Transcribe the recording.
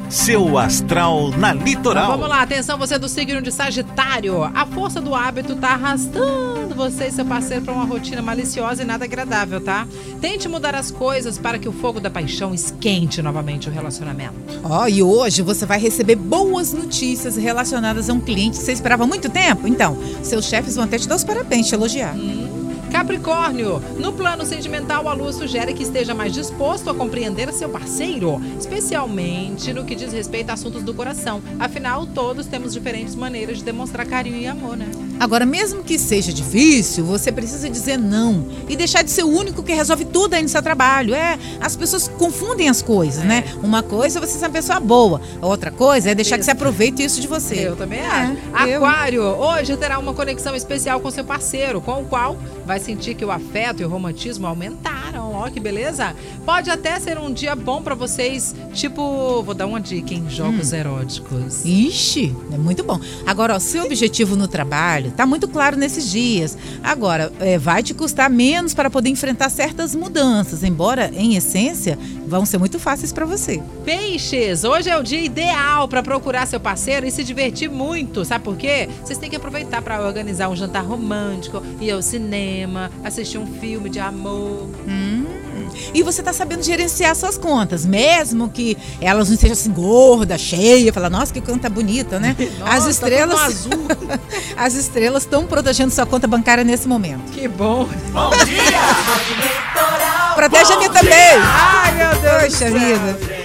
Seu astral na Litoral. Então, vamos lá, atenção você do signo de Sagitário. A força do hábito tá arrastando você e seu parceiro para uma rotina maliciosa e nada agradável, tá? Tente mudar as coisas para que o fogo da paixão esquente novamente o relacionamento. E hoje você vai receber boas notícias relacionadas a um cliente que você esperava há muito tempo. Então, seus chefes vão até te dar os parabéns, te elogiar. Capricórnio, no plano sentimental, a lua sugere que esteja mais disposto a compreender seu parceiro, especialmente no que diz respeito a assuntos do coração. Afinal, todos temos diferentes maneiras de demonstrar carinho e amor, né? Agora, mesmo que seja difícil, você precisa dizer não e deixar de ser o único que resolve tudo aí no seu trabalho. As pessoas confundem as coisas, né? Uma coisa é você ser uma pessoa boa, a outra coisa é deixar que você aproveite isso de você. Eu também acho. Aquário, hoje terá uma conexão especial com seu parceiro, com o qual vai sentir que o afeto e o romantismo aumentaram. Ó, que beleza! Pode até ser um dia bom pra vocês, tipo, vou dar uma dica, em jogos eróticos. Ixi, é muito bom. Agora, seu objetivo no trabalho tá muito claro nesses dias. Agora, vai te custar menos para poder enfrentar certas mudanças, embora, em essência, vão ser muito fáceis para você. Peixes, hoje é o dia ideal para procurar seu parceiro e se divertir muito. Sabe por quê? Vocês têm que aproveitar para organizar um jantar romântico, ir ao cinema, assistir um filme de amor. E você tá sabendo gerenciar suas contas, mesmo que elas não estejam assim gorda, cheia, fala, nossa, que conta bonita, né? Nossa, as estrelas, tá azul. As estrelas estão protegendo sua conta bancária nesse momento. Que bom. Bom dia! Protege a minha também. Ai, meu Deus. Poxa vida.